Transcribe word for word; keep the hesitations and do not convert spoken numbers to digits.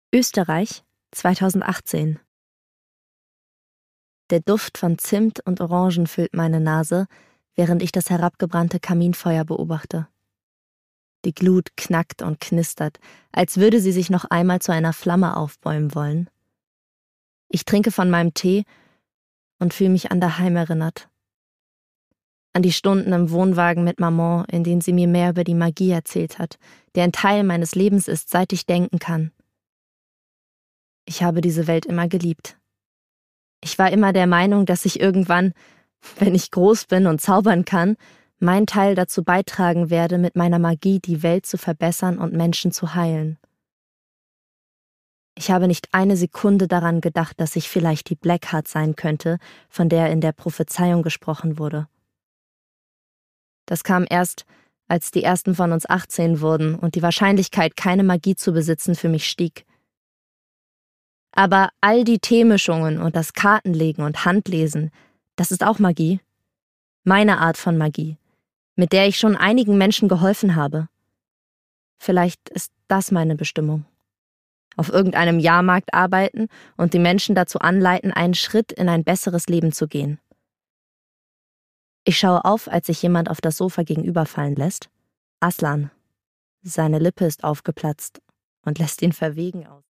Österreich, zweitausendachtzehn. Der Duft von Zimt und Orangen füllt meine Nase, während ich das herabgebrannte Kaminfeuer beobachte. Die Glut knackt und knistert, als würde sie sich noch einmal zu einer Flamme aufbäumen wollen. Ich trinke von meinem Tee und fühle mich an daheim erinnert. An die Stunden im Wohnwagen mit Maman, in denen sie mir mehr über die Magie erzählt hat, die ein Teil meines Lebens ist, seit ich denken kann. Ich habe diese Welt immer geliebt. Ich war immer der Meinung, dass ich irgendwann, wenn ich groß bin und zaubern kann, meinen Teil dazu beitragen werde, mit meiner Magie die Welt zu verbessern und Menschen zu heilen. Ich habe nicht eine Sekunde daran gedacht, dass ich vielleicht die Blackheart sein könnte, von der in der Prophezeiung gesprochen wurde. Das kam erst, als die ersten von uns achtzehn wurden und die Wahrscheinlichkeit, keine Magie zu besitzen, für mich stieg. Aber all die Teemischungen und das Kartenlegen und Handlesen, das ist auch Magie. Meine Art von Magie, mit der ich schon einigen Menschen geholfen habe. Vielleicht ist das meine Bestimmung. Auf irgendeinem Jahrmarkt arbeiten und die Menschen dazu anleiten, einen Schritt in ein besseres Leben zu gehen. Ich schaue auf, als sich jemand auf das Sofa gegenüberfallen lässt. Aslan. Seine Lippe ist aufgeplatzt und lässt ihn verwegen aus.